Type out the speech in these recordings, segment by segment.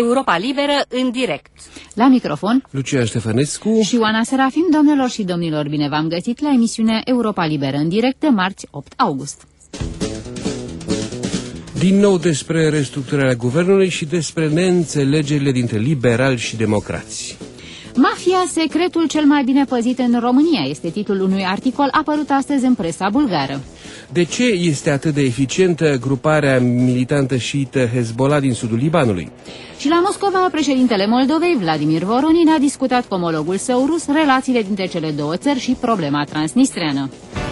Europa Liberă în direct. La microfon Lucia Ștefănescu și Oana Serafim. Doamnelor și domnilor, bine v-am găsit la emisiunea Europa Liberă în direct de marți 8 august. Din nou despre restructurarea guvernului și despre neînțelegerile dintre liberali și democrați. Mafia, secretul cel mai bine păzit în România, este titlul unui articol apărut astăzi în presa bulgară. De ce este atât de eficientă gruparea militantă șiită Hezbollah din sudul Libanului? Și la Moscova, președintele Moldovei, Vladimir Voronin, a discutat cu omologul său rus relațiile dintre cele două țări și problema transnistreană.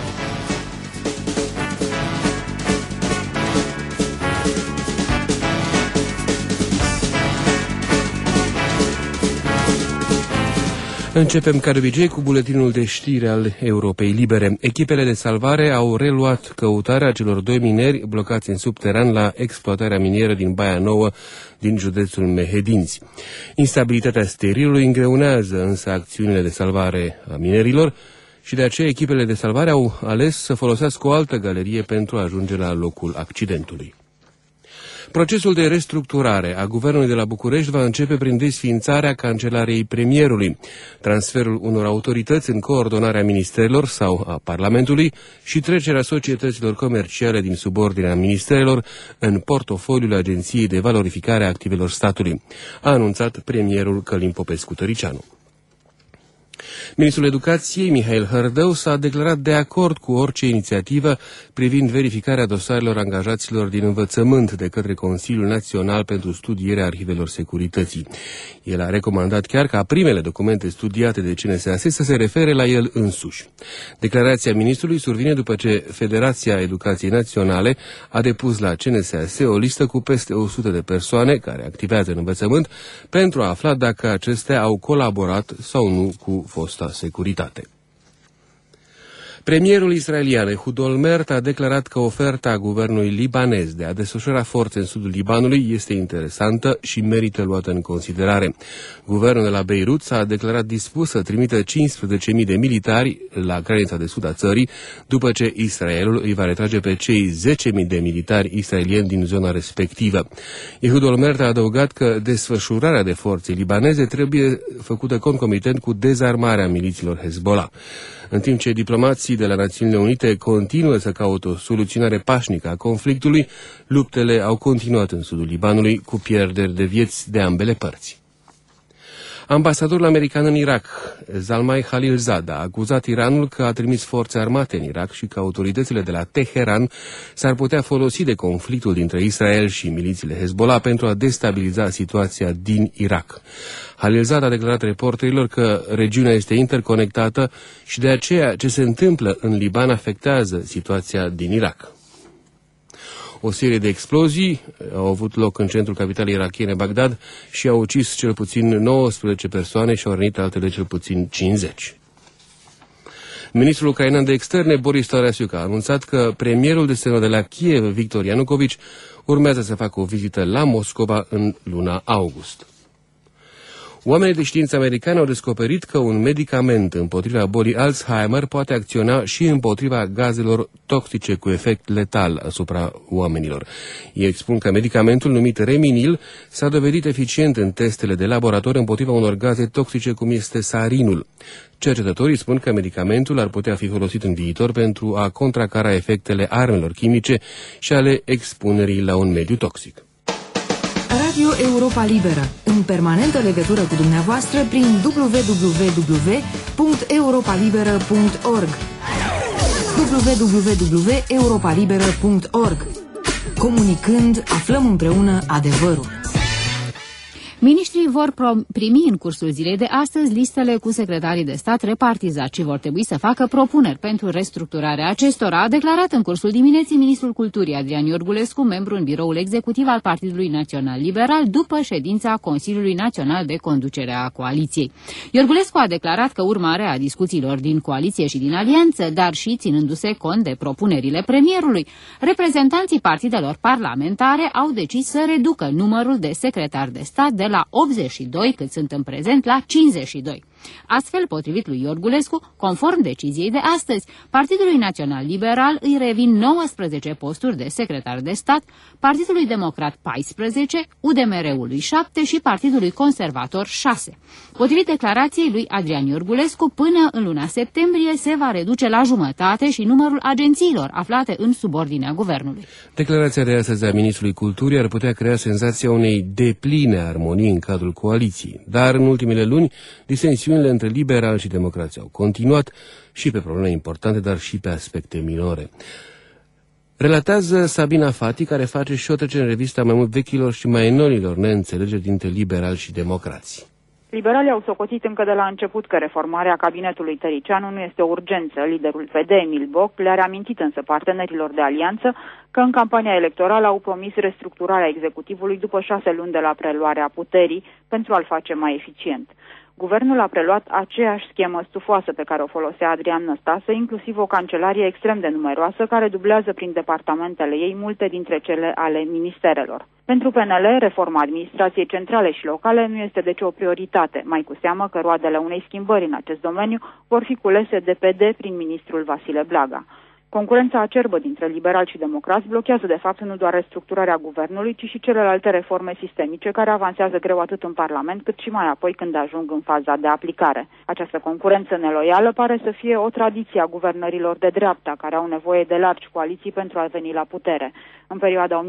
Începem ca de obicei cu buletinul de știri al Europei Libere. Echipele de salvare au reluat căutarea celor doi mineri blocați în subteran la exploatarea minieră din Baia Nouă din județul Mehedinți. Instabilitatea sterilului îngreunează însă acțiunile de salvare a minerilor și de aceea echipele de salvare au ales să folosească o altă galerie pentru a ajunge la locul accidentului. Procesul de restructurare a guvernului de la București va începe prin desființarea cancelarei premierului, transferul unor autorități în coordonarea ministerelor sau a Parlamentului și trecerea societăților comerciale din subordinea ministerelor în portofoliul Agenției de Valorificare a Activelor Statului, a anunțat premierul Călin Popescu-Tăricianu. Ministrul Educației, Mihail Hărdău, s-a declarat de acord cu orice inițiativă privind verificarea dosarelor angajaților din învățământ de către Consiliul Național pentru Studierea Arhivelor Securității. El a recomandat chiar ca primele documente studiate de CNSAS să se refere la el însuși. Declarația ministrului survine după ce Federația Educației Naționale a depus la CNSAS o listă cu peste 100 de persoane care activează în învățământ pentru a afla dacă acestea au colaborat sau nu cu fosta securitate. Premierul israelian Ehud Olmert a declarat că oferta guvernului libanez de a desfășura forțe în sudul Libanului este interesantă și merită luată în considerare. Guvernul de la Beirut s-a declarat dispus să trimită 15.000 de militari la granița de sud a țării, după ce Israelul îi va retrage pe cei 10.000 de militari israelieni din zona respectivă. Ehud Olmert a adăugat că desfășurarea de forțe libaneze trebuie făcută concomitent cu dezarmarea milițiilor Hezbollah. În timp ce diplomații de la Națiunile Unite continuă să caute o soluționare pașnică a conflictului, luptele au continuat în sudul Libanului cu pierderi de vieți de ambele părți. Ambasadorul american în Irak, Zalmay Khalilzad, a acuzat Iranul că a trimis forțe armate în Irak și că autoritățile de la Teheran s-ar putea folosi de conflictul dintre Israel și milițiile Hezbollah pentru a destabiliza situația din Irak. Khalilzad a declarat reporterilor că regiunea este interconectată și de aceea ce se întâmplă în Liban afectează situația din Irak. O serie de explozii au avut loc în centrul capitalei irakiene, Bagdad, și au ucis cel puțin 19 persoane și au rănit altele cel puțin 50. Ministrul ucrainean de externe, Boris Tarasiuk, a anunțat că premierul de senat de la Kiev, Victor Yanukovych, urmează să facă o vizită la Moscova în luna august. Oamenii de știință americani au descoperit că un medicament împotriva bolii Alzheimer poate acționa și împotriva gazelor toxice cu efect letal asupra oamenilor. Ei spun că medicamentul numit Reminil s-a dovedit eficient în testele de laborator împotriva unor gaze toxice cum este sarinul. Cercetătorii spun că medicamentul ar putea fi folosit în viitor pentru a contracara efectele armelor chimice și ale expunerii la un mediu toxic. Radio Europa Liberă, în permanentă legătură cu dumneavoastră prin www.europalibera.org www.europalibera.org. Comunicând, aflăm împreună adevărul. Miniștrii vor primi în cursul zilei de astăzi listele cu secretarii de stat repartizați și vor trebui să facă propuneri pentru restructurarea acestora, a declarat în cursul dimineții ministrul culturii Adrian Iorgulescu, membru în biroul executiv al Partidului Național Liberal, după ședința Consiliului Național de Conducere a Coaliției. Iorgulescu a declarat că urmare a discuțiilor din coaliție și din alianță, dar și ținându-se cont de propunerile premierului, reprezentanții partidelor parlamentare au decis să reducă numărul de secretari de stat de la 82, cât sunt în prezent, la 52. Astfel, potrivit lui Iorgulescu, conform deciziei de astăzi, Partidului Național Liberal îi revin 19 posturi de secretar de stat, Partidului Democrat 14, UDMR-ului 7 și Partidului Conservator 6. Potrivit declarației lui Adrian Iorgulescu, până în luna septembrie se va reduce la jumătate și numărul agențiilor aflate în subordinea guvernului. Declarația de astăzi a ministrului Culturii ar putea crea senzația unei depline armonii în cadrul coaliției, dar în ultimele luni disensiunile între liberali și democrați au continuat și pe probleme importante, dar și pe aspecte minore. Relatează Sabina Fati, care face și o trecere în revista mai mult vechilor și mai noilor neînțelegeri dintre liberali și democrați. Liberalii au socotit încă de la început că reformarea cabinetului Tăricianu nu este o urgență. Liderul PD, Emil Boc, le-a reamintit însă partenerilor de alianță că în campania electorală au promis restructurarea executivului după 6 luni de la preluarea puterii pentru a-l face mai eficient. Guvernul a preluat aceeași schemă stufoasă pe care o folosea Adrian Năstase, inclusiv o cancelarie extrem de numeroasă care dublează prin departamentele ei multe dintre cele ale ministerelor. Pentru PNL, reforma administrației centrale și locale nu este deci o prioritate, mai cu seamă că roadele unei schimbări în acest domeniu vor fi culese de PD prin ministrul Vasile Blaga. Concurența acerbă dintre liberali și democrați blochează de fapt nu doar restructurarea guvernului, ci și celelalte reforme sistemice care avansează greu atât în Parlament cât și mai apoi când ajung în faza de aplicare. Această concurență neloială pare să fie o tradiție a guvernărilor de dreapta, care au nevoie de largi coaliții pentru a veni la putere. În perioada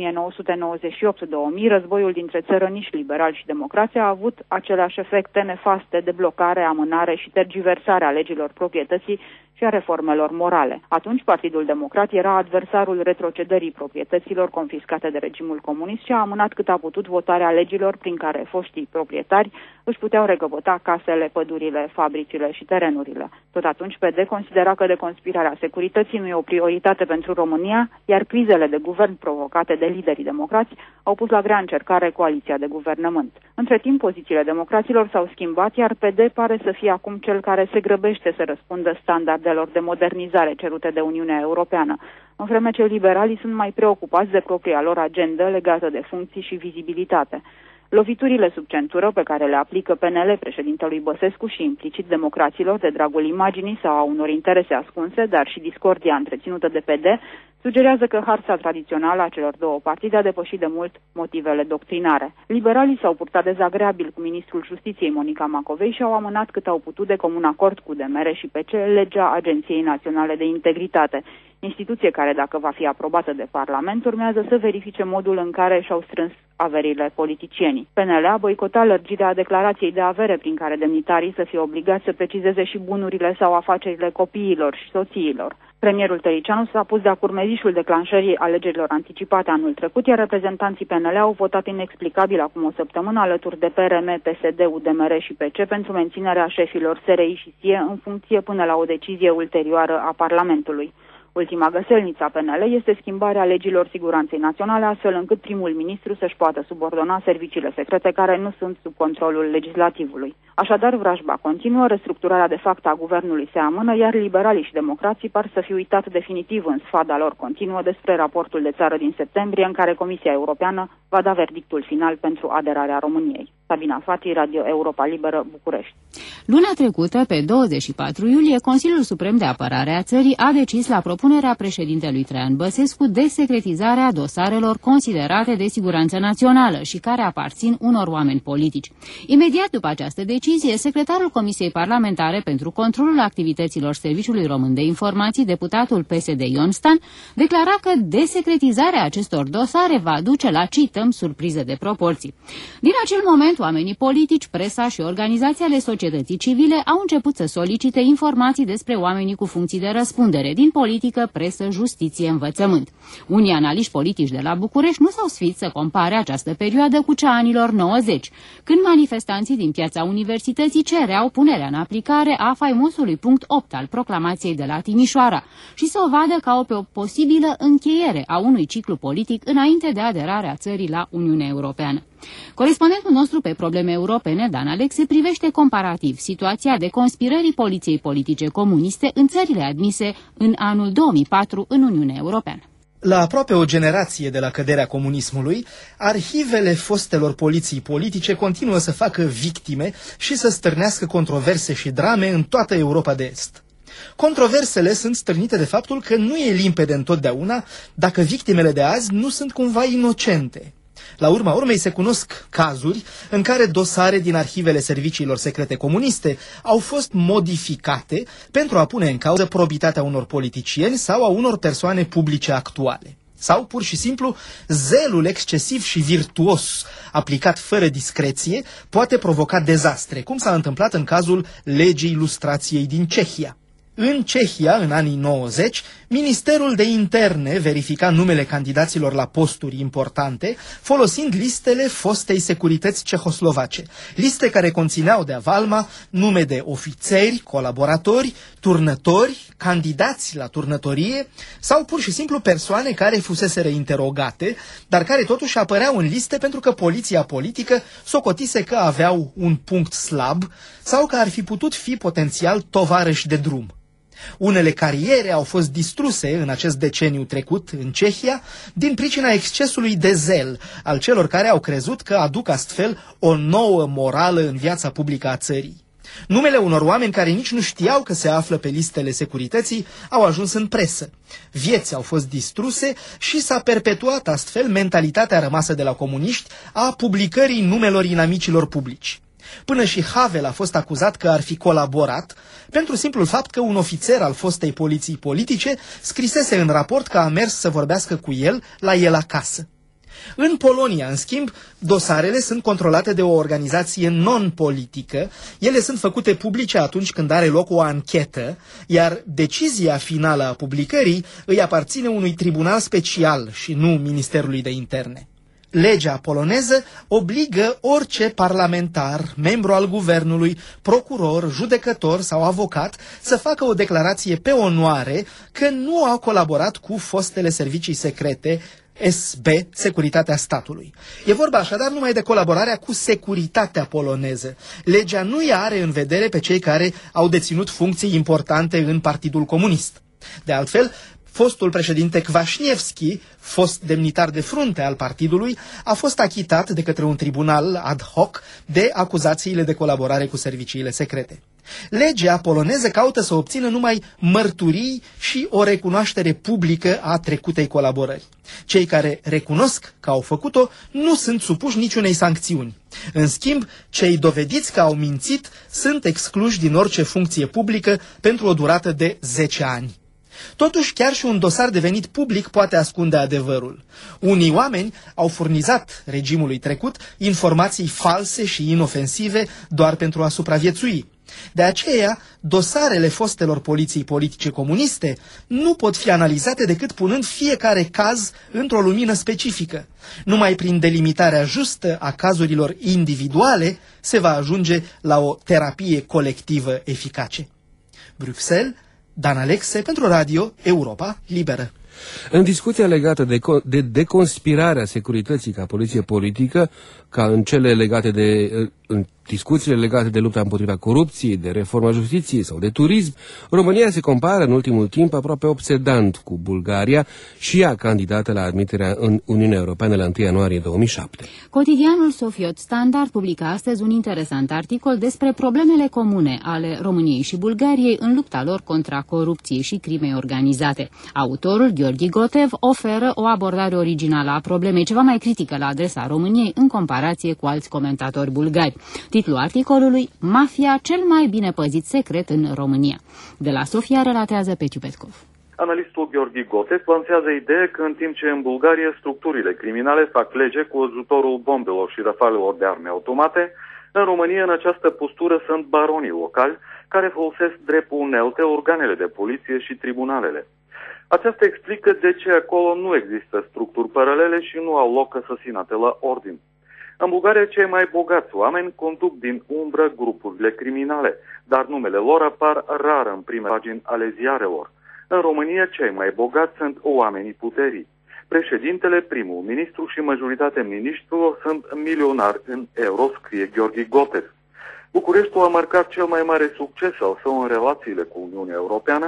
1998-2000, războiul dintre țărăniși liberali și democrați a avut aceleași efecte nefaste de blocare, amânare și tergiversare a legilor proprietății și a reformelor morale. Atunci, Partidul Democrat era adversarul retrocedării proprietăților confiscate de regimul comunist și a amânat cât a putut votarea legilor prin care foștii proprietari își puteau recăpăta casele, pădurile, fabricile și terenurile. Tot atunci, PD considera că deconspirarea securității nu e o prioritate pentru România, iar crizele de guvern provocate de liderii democrați au pus la grea încercare coaliția de guvernământ. Între timp, pozițiile democraților s-au schimbat, iar PD pare să fie acum cel care se grăbește să răspundă standardelor de modernizare cerute de Uniunea Europeană, în vreme ce liberalii sunt mai preocupați de propria lor agendă legată de funcții și vizibilitate. Loviturile sub centură pe care le aplică PNL președintelui Băsescu și implicit democraților de dragul imaginii sau a unor interese ascunse, dar și discordia întreținută de PD, sugerează că harța tradițională a celor două partide a depășit de mult motivele doctrinare. Liberalii s-au purtat dezagreabil cu ministrul Justiției Monica Macovei și au amânat cât au putut de comun acord cu DMR și PC legea Agenției Naționale de Integritate, instituție care, dacă va fi aprobată de Parlament, urmează să verifice modul în care și-au strâns averile politicienii. PNL a boicotat lărgirea declarației de avere prin care demnitarii să fie obligați să precizeze și bunurile sau afacerile copiilor și soțiilor. Premierul Tăricianu s-a pus de-a curmezișul declanșării alegerilor anticipate anul trecut, iar reprezentanții PNL au votat inexplicabil acum o săptămână alături de PRM, PSD, UDMR și PC pentru menținerea șefilor SRI și SIE în funcție până la o decizie ulterioară a Parlamentului. Ultima găselniță a PNL este schimbarea legilor siguranței naționale, astfel încât primul ministru să-și poată subordona serviciile secrete care nu sunt sub controlul legislativului. Așadar, vrajba continuă, restructurarea de fapt a guvernului se amână, iar liberalii și democrații par să fi uitat definitiv în sfada lor continuă despre raportul de țară din septembrie, în care Comisia Europeană va da verdictul final pentru aderarea României. Sabina Fati, Radio Europa Liberă, București. Luna trecută, pe 24 iulie, Consiliul Suprem de Apărare a țării a decis la propunerea președintelui Traian Băsescu desecretizarea dosarelor considerate de siguranță națională și care aparțin unor oameni politici. Imediat după această decizie, secretarul Comisiei Parlamentare pentru Controlul Activităților Serviciului Român de Informații, deputatul PSD Ion Stan, declara că desecretizarea acestor dosare va duce la, cităm, surprize de proporții. Din acel moment, oamenii politici, presa și organizații ale societății civile au început să solicite informații despre oamenii cu funcții de răspundere din politică, presă, justiție, învățământ. Unii analiști politici de la București nu s-au sfiit să compare această perioadă cu cea a anilor 90, când manifestanții din Piața Universității cereau punerea în aplicare a faimosului punct 8 al proclamației de la Timișoara și să o vadă ca o posibilă încheiere a unui ciclu politic înainte de aderarea țării la Uniunea Europeană. Corespondentul nostru pe probleme europene, Dan Alexe, privește comparativ situația de conspirării poliției politice comuniste în țările admise în anul 2004 în Uniunea Europeană. La aproape o generație de la căderea comunismului, arhivele fostelor poliții politice continuă să facă victime și să stârnească controverse și drame în toată Europa de Est. Controversele sunt stârnite de faptul că nu e limpede întotdeauna dacă victimele de azi nu sunt cumva inocente. La urma urmei se cunosc cazuri în care dosare din arhivele serviciilor secrete comuniste au fost modificate pentru a pune în cauză probitatea unor politicieni sau a unor persoane publice actuale. Sau, pur și simplu, zelul excesiv și virtuos aplicat fără discreție poate provoca dezastre, cum s-a întâmplat în cazul legii lustrației din Cehia. În Cehia, în anii 90, Ministerul de Interne verifica numele candidaților la posturi importante, folosind listele fostei securități cehoslovace, liste care conțineau de avalma nume de ofițeri, colaboratori, turnători, candidați la turnătorie sau pur și simplu persoane care fuseseră interogate, dar care totuși apăreau în liste pentru că poliția politică socotise că aveau un punct slab sau că ar fi putut fi potențial tovarăși de drum. Unele cariere au fost distruse în acest deceniu trecut în Cehia din pricina excesului de zel al celor care au crezut că aduc astfel o nouă morală în viața publică a țării. Numele unor oameni care nici nu știau că se află pe listele securității au ajuns în presă. Vieți au fost distruse și s-a perpetuat astfel mentalitatea rămasă de la comuniști a publicării numelor inamicilor publici. Până și Havel a fost acuzat că ar fi colaborat pentru simplul fapt că un ofițer al fostei poliții politice scrisese în raport că a mers să vorbească cu el la el acasă. În Polonia, în schimb, dosarele sunt controlate de o organizație non-politică, ele sunt făcute publice atunci când are loc o anchetă, iar decizia finală a publicării îi aparține unui tribunal special și nu Ministerului de Interne. Legea poloneză obligă orice parlamentar, membru al guvernului, procuror, judecător sau avocat să facă o declarație pe onoare că nu a colaborat cu fostele servicii secrete SB, Securitatea Statului. E vorba așadar numai de colaborarea cu securitatea poloneză. Legea nu îi are în vedere pe cei care au deținut funcții importante în Partidul Comunist. De altfel, fostul președinte Kwaśniewski, fost demnitar de frunte al partidului, a fost achitat de către un tribunal ad hoc de acuzațiile de colaborare cu serviciile secrete. Legea poloneză caută să obțină numai mărturii și o recunoaștere publică a trecutei colaborări. Cei care recunosc că au făcut-o nu sunt supuși niciunei sancțiuni. În schimb, cei dovediți că au mințit sunt excluși din orice funcție publică pentru o durată de 10 ani. Totuși, chiar și un dosar devenit public poate ascunde adevărul. Unii oameni au furnizat regimului trecut informații false și inofensive doar pentru a supraviețui. De aceea, dosarele fostelor poliții politice comuniste nu pot fi analizate decât punând fiecare caz într-o lumină specifică. Numai prin delimitarea justă a cazurilor individuale se va ajunge la o terapie colectivă eficace. Bruxelles, Dan Alexe pentru Radio Europa Liberă. În discuția legată de deconspirarea securității ca poliție politică, ca în cele legate în discuțiile legate de lupta împotriva corupției, de reforma justiției sau de turism, România se compară în ultimul timp aproape obsedant cu Bulgaria și ea candidată la admiterea în Uniunea Europeană la 1 ianuarie 2007. Cotidianul Sofiot Standard publică astăzi un interesant articol despre problemele comune ale României și Bulgariei în lupta lor contra corupției și crimei organizate. Autorul, Gheorghe Gotev, oferă o abordare originală a problemei, ceva mai critică la adresa României în comparație cu alți comentatori bulgari. Titlul articolului: Mafia, cel mai bine păzit secret în România. De la Sofia relatează Petiu Petkov. Analistul Gheorghe Gotev lansează ideea că în timp ce în Bulgaria structurile criminale fac lege cu ajutorul bombelor și rafalelor de arme automate, în România în această postură sunt baronii locali care folosesc drept unelte organele de poliție și tribunalele. Aceasta explică de ce acolo nu există structuri paralele și nu au loc asasinate la ordin. În Bulgaria, cei mai bogați oameni conduc din umbră grupurile criminale, dar numele lor apar rar în prime pagini ale ziarelor. În România, cei mai bogați sunt oamenii puterii. Președintele, primul ministru și majoritatea miniștrilor sunt milionari în euro, scrie Gheorghe Gotev. Bucureștiul a marcat cel mai mare succes al său în relațiile cu Uniunea Europeană,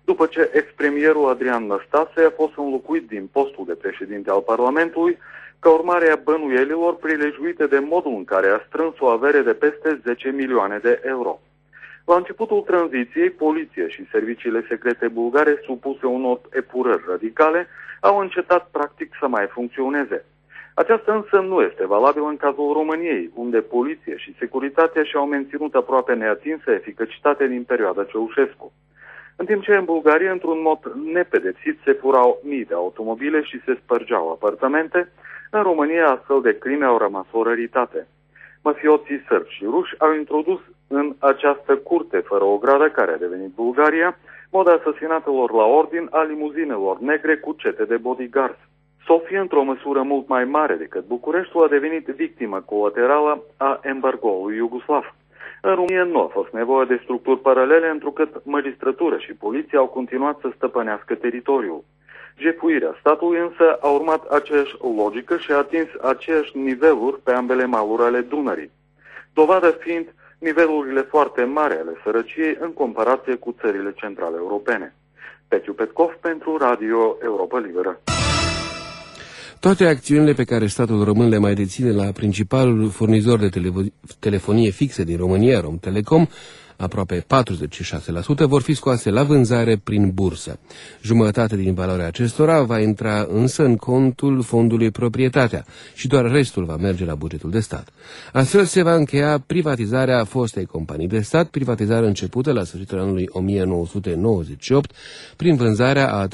după ce ex-premierul Adrian Năstase a fost înlocuit din postul de președinte al Parlamentului, ca urmare a bănuielilor prilejuite de modul în care a strâns o avere de peste 10 milioane de euro. La începutul tranziției, poliția și serviciile secrete bulgare, supuse unor epurări radicale, au încetat practic să mai funcționeze. Aceasta însă nu este valabilă în cazul României, unde poliția și securitatea și-au menținut aproape neatinsă eficacitate din perioada Ceaușescu. În timp ce în Bulgaria, într-un mod nepedepsit, se furau mii de automobile și se spărgeau apartamente, în România astfel de crime au rămas o raritate. Mafioții sârbi și ruși au introdus în această curte fără ogradă care a devenit Bulgaria moda asasinatelor la ordin a limuzinelor negre cu cete de bodyguards. Sofia, într-o măsură mult mai mare decât Bucureștiul, a devenit victimă colaterală a embargoului iugoslav. În România nu a fost nevoie de structuri paralele, întrucât magistratura și poliția au continuat să stăpânească teritoriul. Jefuirea statului însă a urmat aceeași logică și a atins aceeași niveluri pe ambele maluri ale Dunării. Dovadă fiind nivelurile foarte mari ale sărăciei în comparație cu țările centrale europene. Petiu Petkov pentru Radio Europa Liberă. Toate acțiunile pe care statul român le mai deține la principalul furnizor de telefonie fixă din România, Romtelecom, aproape 46%, vor fi scoase la vânzare prin bursă. Jumătate din valoarea acestora va intra însă în contul fondului Proprietatea și doar restul va merge la bugetul de stat. Astfel se va încheia privatizarea fostei companii de stat, privatizarea începută la sfârșitul anului 1998 prin vânzarea a 35%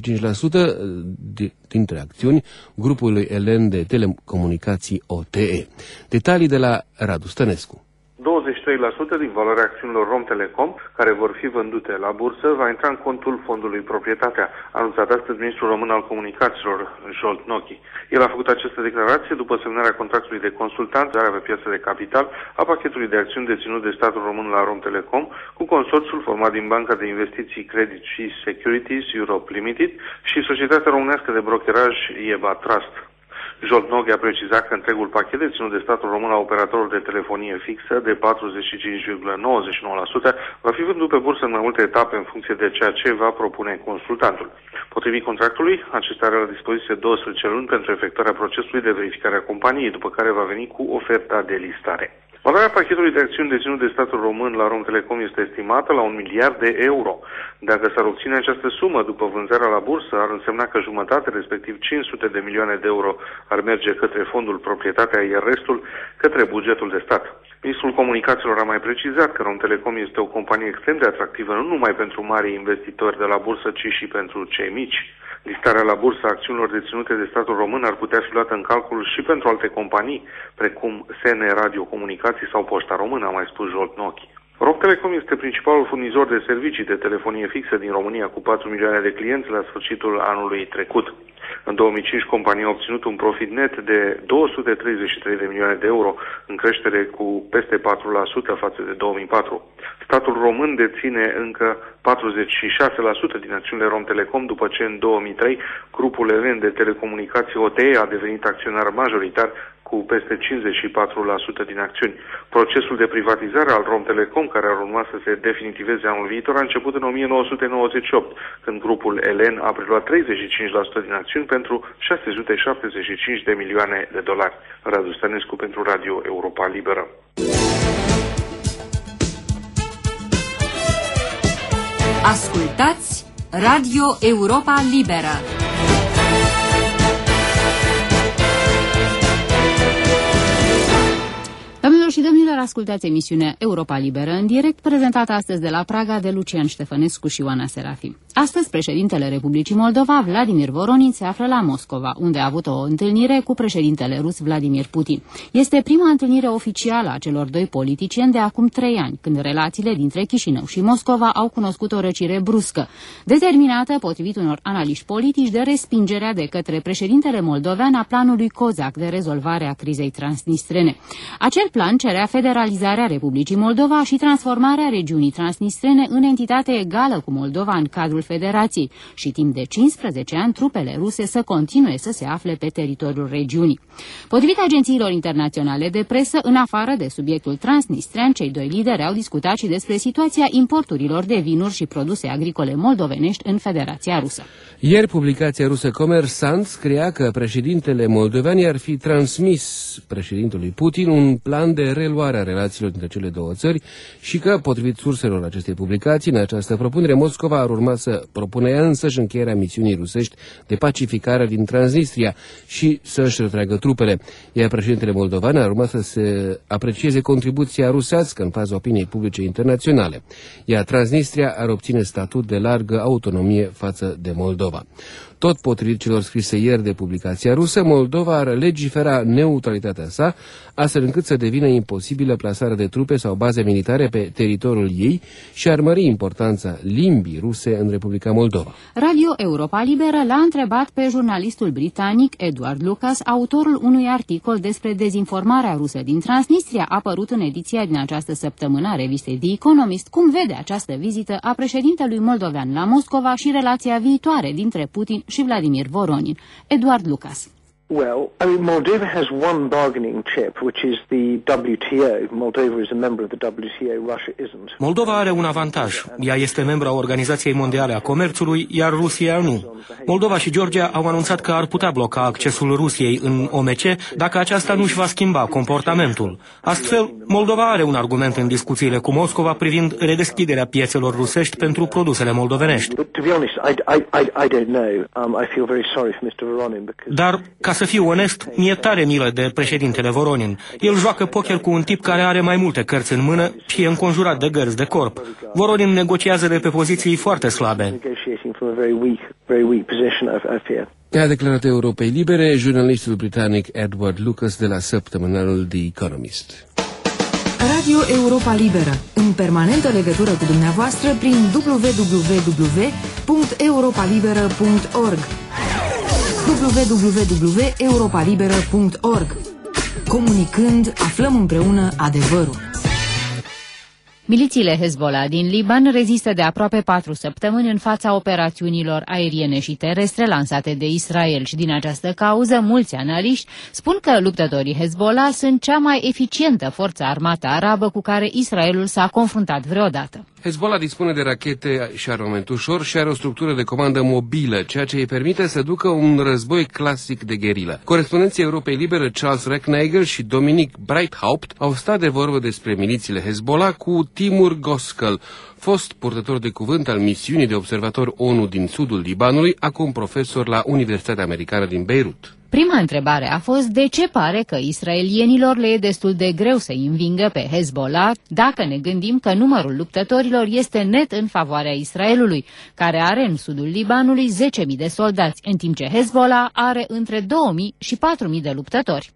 dintre acțiuni grupului Elen de telecomunicații OTE. Detalii de la Radu Stănescu. 23% din valoarea acțiunilor Romtelecom, care vor fi vândute la bursă, va intra în contul fondului Proprietatea, anunțat astăzi ministrul român al comunicațiilor, Zsolt Nochi. El a făcut această declarație după semnarea contractului de consultanță pe piața de capital a pachetului de acțiuni deținut de statul român la Romtelecom, cu consorțiul format din Banca de Investiții Credit Suisse Securities Europe Limited și societatea românească de brokeraj EBA Trust. Zsolt Nochi a precizat că întregul pachet deținut de statul român la operatorul de telefonie fixă de 45,99% va fi vândut pe bursă în mai multe etape în funcție de ceea ce va propune consultantul. Potrivit contractului, acesta are la dispoziție 12 luni pentru efectuarea procesului de verificare a companiei, după care va veni cu oferta de listare. Valoarea pachetului de acțiuni deținut de statul român la Romtelecom este estimată la 1 miliard de euro. Dacă s-ar obține această sumă după vânzarea la bursă, ar însemna că jumătate, respectiv 500 de milioane de euro, ar merge către fondul Proprietatea, iar restul către bugetul de stat. Ministrul Comunicațiilor a mai precizat că Romtelecom este o companie extrem de atractivă nu numai pentru mari investitori de la bursă, ci și pentru cei mici. Listarea la bursă a acțiunilor deținute de statul român ar putea fi luată în calcul și pentru alte companii, precum SN Radio Comunicații sau Poșta Română, a mai spus Zsolt Nochi. Romtelecom este principalul furnizor de servicii de telefonie fixă din România, cu 4 milioane de clienți la sfârșitul anului trecut. În 2005, compania a obținut un profit net de 233 de milioane de euro, în creștere cu peste 4% față de 2004. Statul român deține încă 46% din acțiunile Romtelecom, după ce în 2003 grupul Elen de telecomunicații OTE a devenit acționar majoritar cu peste 54% din acțiuni. Procesul de privatizare al Romtelecom, care ar urma să se definitiveze anul viitor, a început în 1998, când grupul Elen a preluat 35% din acțiuni pentru 675 de milioane de dolari. Radu Stănescu pentru Radio Europa Liberă. Ascultați Radio Europa Liberă. Doamnelor și domnilor, ascultați emisiunea Europa Liberă în direct, prezentată astăzi de la Praga de Lucian Ștefănescu și Oana Serafim. Astăzi, președintele Republicii Moldova, Vladimir Voronin, se află la Moscova, unde a avut o întâlnire cu președintele rus Vladimir Putin. Este prima întâlnire oficială a celor doi politicieni de acum 3 ani, când relațiile dintre Chișinău și Moscova au cunoscut o răcire bruscă, determinată, potrivit unor analiști politici, de respingerea de către președintele moldovean a planului COSAC de rezolvare a crizei transnistrene. Acel plan cerea federalizarea Republicii Moldova și transformarea regiunii transnistrene în entitate egală cu Moldova în cadrul Federației și timp de 15 ani trupele ruse să continue să se afle pe teritoriul regiunii. Potrivit agențiilor internaționale de presă, în afară de subiectul transnistrean, cei doi lideri au discutat și despre situația importurilor de vinuri și produse agricole moldovenești în Federația Rusă. Ieri, publicația rusă Kommersant scria că președintele moldovean ar fi transmis președintelui Putin un plan de reluare a relațiilor dintre cele două țări și că, potrivit surselor acestei publicații, în această propunere, Moscova ar urma să propună ea însăși încheierea misiunii rusești de pacificare din Transnistria și să își retragă trupele. Iar președintele moldovan ar urma să se aprecieze contribuția rusească în fața opiniei publice internaționale. Iar Transnistria ar obține statut de largă autonomie față de Moldova. Tot potrivit celor scrise ieri de publicația rusă, Moldova ar legifera neutralitatea sa, astfel încât să devină imposibilă plasarea de trupe sau baze militare pe teritoriul ei și ar mări importanța limbii ruse în Republica Moldova. Radio Europa Liberă l-a întrebat pe jurnalistul britanic Edward Lucas, autorul unui articol despre dezinformarea rusă din Transnistria, apărut în ediția din această săptămână a revistei The Economist, cum vede această vizită a președintelui moldovean la Moscova și relația viitoare dintre Putin și Vladimir Voronin. Edward Lucas. Well, I mean, Moldova has one bargaining chip, which is the WTO. Moldova is a member of the WTO, Russia isn't. Moldova are un avantaj. Ea este membra Organizației Mondiale a Comerțului, iar Rusia nu. Moldova și Georgia au anunțat că ar putea bloca accesul Rusiei în OMC dacă aceasta nu își va schimba comportamentul. Astfel, Moldova are un argument în discuțiile cu Moscova privind redeschiderea piețelor rusești pentru produsele moldovenești. Dar, ca să fiu onest, mi-e tare milă de președintele Voronin. El joacă poker cu un tip care are mai multe cărți în mână și e înconjurat de gărzi de corp. Voronin negociază de pe poziții foarte slabe. A declarat Europei Libere jurnalistul britanic Edward Lucas de la săptămânalul The Economist. Radio Europa Liberă, în permanentă legătură cu dumneavoastră prin www.europalibera.org www.europalibera.org. Comunicând, aflăm împreună adevărul. Milițiile Hezbollah din Liban rezistă de aproape 4 săptămâni în fața operațiunilor aeriene și terestre lansate de Israel și din această cauză mulți analiști spun că luptătorii Hezbollah sunt cea mai eficientă forță armată arabă cu care Israelul s-a confruntat vreodată. Hezbollah dispune de rachete și armament ușor și are o structură de comandă mobilă, ceea ce îi permite să ducă un război clasic de gherilă. Corespondenții Europei Libere Charles Recknagel și Dominic Breithaupt au stat de vorbă despre milițiile Hezbollah cu Timur Goskel, fost purtător de cuvânt al misiunii de observator ONU din sudul Libanului, acum profesor la Universitatea Americană din Beirut. Prima întrebare a fost de ce pare că israelienilor le e destul de greu să învingă pe Hezbollah, dacă ne gândim că numărul luptătorilor este net în favoarea Israelului, care are în sudul Libanului 10.000 de soldați, în timp ce Hezbollah are între 2.000 și 4.000 de luptători.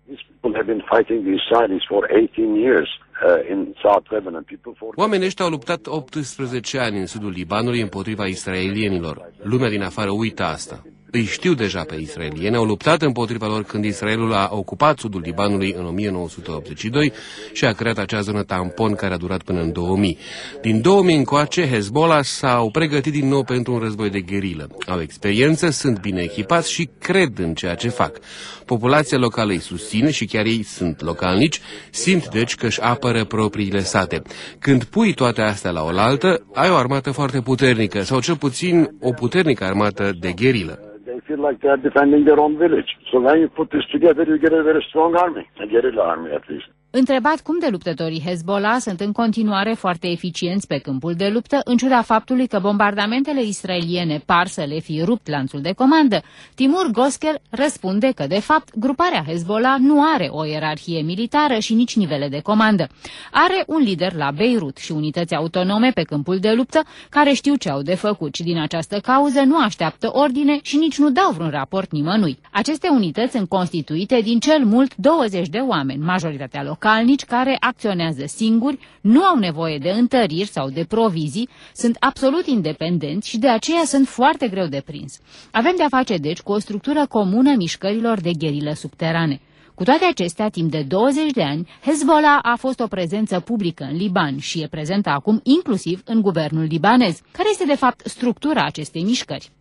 Oamenii ăștia au luptat 18 ani în sudul Libanului împotriva israelienilor. Lumea din afară uită asta. Îi știu deja pe israelieni, au luptat împotriva lor când Israelul a ocupat sudul Libanului în 1982 și a creat acea zonă tampon care a durat până în 2000. Din 2000 încoace, Hezbollah s-au pregătit din nou pentru un război de gherilă. Au experiență, sunt bine echipați și cred în ceea ce fac. Populația locală îi susține și chiar ei sunt localnici, simt deci că își apără propriile sate. Când pui toate astea la oaltă, ai o armată foarte puternică, sau cel puțin o puternică armată de gherilă. They feel like they are defending their own village. So when you put this together, you get a very strong army, a guerrilla army at least. Întrebat cum de luptătorii Hezbollah sunt în continuare foarte eficienți pe câmpul de luptă, în ciuda faptului că bombardamentele israeliene par să le fi rupt lanțul de comandă, Timur Goskel răspunde că, de fapt, gruparea Hezbollah nu are o ierarhie militară și nici nivele de comandă. Are un lider la Beirut și unități autonome pe câmpul de luptă care știu ce au de făcut și din această cauză nu așteaptă ordine și nici nu dau vreun raport nimănui. Aceste unități sunt constituite din cel mult 20 de oameni, majoritatea localnici care acționează singuri, nu au nevoie de întăriri sau de provizii, sunt absolut independenți și de aceea sunt foarte greu de prins. Avem de-a face deci cu o structură comună mișcărilor de gherilă subterane. Cu toate acestea, timp de 20 de ani, Hezbollah a fost o prezență publică în Liban și e prezentă acum inclusiv în guvernul libanez. Care este de fapt structura acestei mișcări?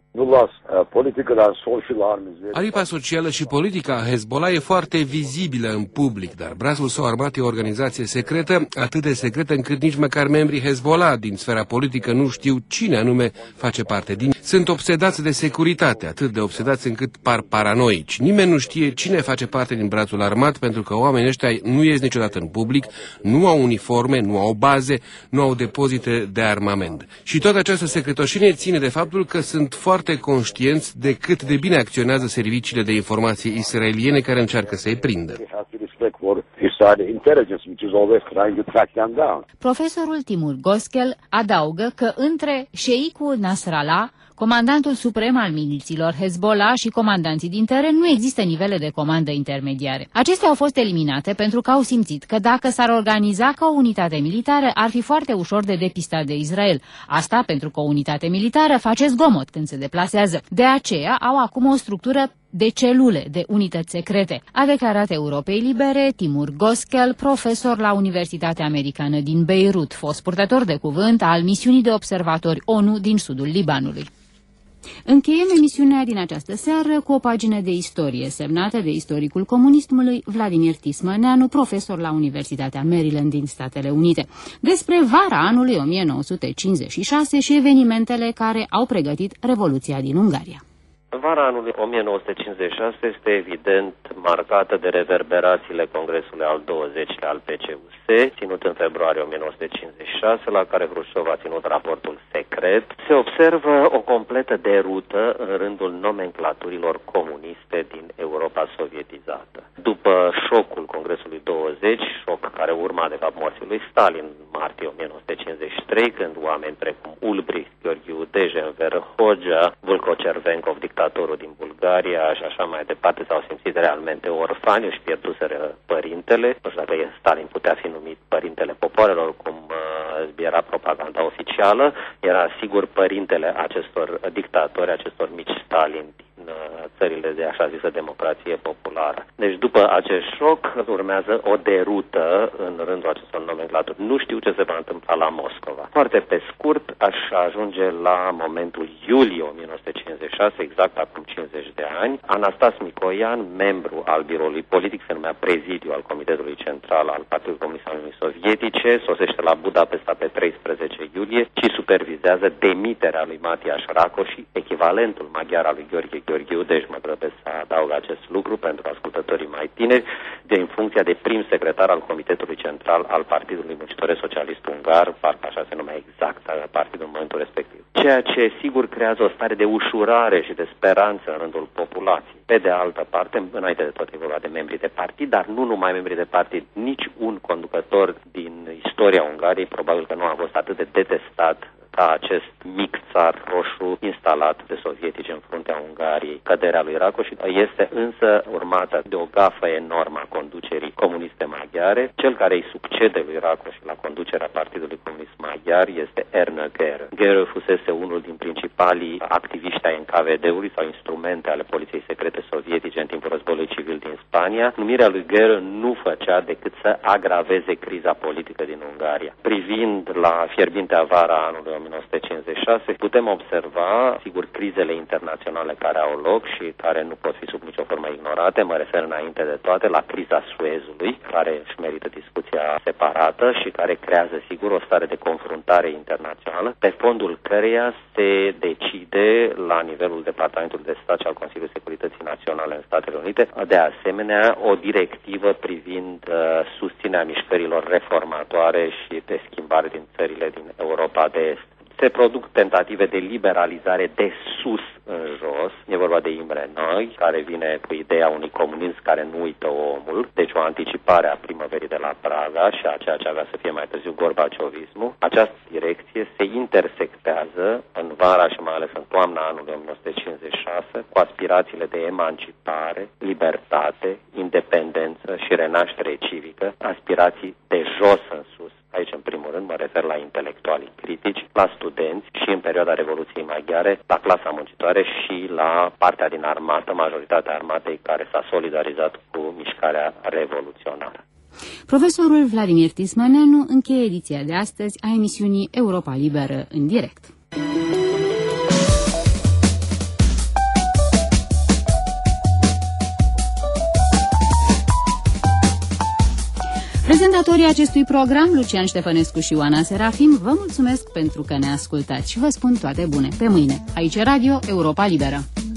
Aripa socială și politică a Hezbollah e foarte vizibilă în public, dar brațul său armat e o organizație secretă, atât de secretă încât nici măcar membrii Hezbollah din sfera politică nu știu cine anume face parte din. Sunt obsedați de securitate, atât de obsedați încât par paranoici. Nimeni nu știe cine face parte din brațul armat, pentru că oamenii ăștia nu ies niciodată în public, nu au uniforme, nu au baze, nu au depozite de armament. Și toată această secretoșenie ține de faptul că sunt foarte conștienți de cât de bine acționează serviciile de informație israeliene care încearcă să-i prindă. Profesorul Timur Goskel adaugă că între șeicul Nasrallah, comandantul suprem al miliților Hezbollah și comandanții din teren nu există nivele de comandă intermediare. Acestea au fost eliminate pentru că au simțit că dacă s-ar organiza ca o unitate militară, ar fi foarte ușor de depistat de Israel. Asta pentru că o unitate militară face zgomot când se deplasează. De aceea au acum o structură de celule, de unități secrete, a declarat Europei Libere Timur Goskel, profesor la Universitatea Americană din Beirut, fost purtător de cuvânt al misiunii de observatori ONU din sudul Libanului. Încheiem emisiunea din această seară cu o pagină de istorie semnată de istoricul comunismului Vladimir Tismăneanu, profesor la Universitatea Maryland din Statele Unite, despre vara anului 1956 și evenimentele care au pregătit Revoluția din Ungaria. Vara anului 1956 este evident marcată de reverberațiile Congresului al 20-lea al PCUS, ținut în februarie 1956, la care Hrușciov a ținut raportul secret. Se observă o completă derută în rândul nomenclaturilor comuniste din Europa sovietizată. După șocul Congresului 20, șoc care urma de fapt morții lui Stalin în martie 1953, când oameni precum Ulbricht, Gheorghiu Dejen, Verhoja, Vulko-Cervenkov, dictatorul din Bulgaria și așa mai departe, s-au simțit realmente orfani, își pierduseră părintele. Nu știu dacă Stalin putea fi numit părintele popoarelor, cum era propaganda oficială, era sigur părintele acestor dictatori, acestor mici Stalin din țările de așa zisă democrație populară. Deci după acest șoc urmează o derută în rândul acestor nomenclaturi. Nu știu ce se va întâmpla la Moscova. Foarte pe scurt, aș ajunge la momentul iulie 1956, exact acum 50 de ani. Anastas Mikoyan, membru al biroului politic, se numea prezidiu al Comitetului Central al Partidului Comunist al Uniunii Sovietice, sosește la Budapesta pe 13 iulie și supervizează demiterea lui Matias Raco și echivalentul maghiar al lui Gheorghe Gheorghiu, deci mă grăbesc să adaug acest lucru pentru ascultătorii mai tineri, în funcția de prim secretar al Comitetului Central al Partidului Muncitoresc Socialist Ungar, parcă așa se numea exact partidul în momentul respectiv. Ceea ce sigur creează o stare de ușurare și de speranță în rândul populației. Pe de altă parte, înainte de tot e vorba de membrii de partid, dar nu numai membrii de partid, nici un conducător din istoria Ungariei probabil că nu a fost atât de detestat ca acest mic țar roșu instalat de sovietici în fruntea Ungariei, căderea lui Raco, și este însă urmată de o gafă enormă a conducerii comuniste maghiare. Cel care îi succede lui Raco și la conducerea Partidului Comunist Maghiar este Ernő Gerő. Gerő fusese unul din principalii activiști ai NKVD-ului sau instrumente ale poliției secrete sovietice în timpul războiului civil din Spania. Numirea lui Gerő nu făcea decât să agraveze criza politică din Ungaria. Privind la fierbintea vara anului 1956, putem observa, sigur, crizele internaționale care au loc și care nu pot fi sub nicio formă ignorate. Mă refer înainte de toate la criza Suezului, care își merită discuția separată și care creează, sigur, o stare de confruntare internațională, pe fondul căreia se decide la nivelul Departamentului de Stat și al Consiliului Securității Naționale în Statele Unite, de asemenea, o directivă privind susținerea mișcărilor reformatoare și de schimbare din țările din Europa de Est. Se produc tentative de liberalizare de sus în jos. E vorba de Imre Nagy, care vine cu ideea unui comunism care nu uită omul, deci o anticipare a primăverii de la Praga și a ceea ce avea să fie mai târziu gorbaciovismul. Această direcție se intersectează în vara și mai ales în toamna anului 1956 cu aspirațiile de emancipare, libertate, independență și renaștere civică, aspirații de jos în sus. Aici, în primul rând, mă refer la intelectualii critici, la studenți și în perioada Revoluției Maghiare, la clasa muncitoare și la partea din armată, majoritatea armatei care s-a solidarizat cu mișcarea revoluționară. Profesorul Vladimir Tismaneanu încheie ediția de astăzi a emisiunii Europa Liberă în direct. Prezentatorii acestui program, Lucian Ștefănescu și Ioana Serafim, vă mulțumesc pentru că ne ascultați și vă spun toate bune. Pe mâine, aici Radio Europa Liberă.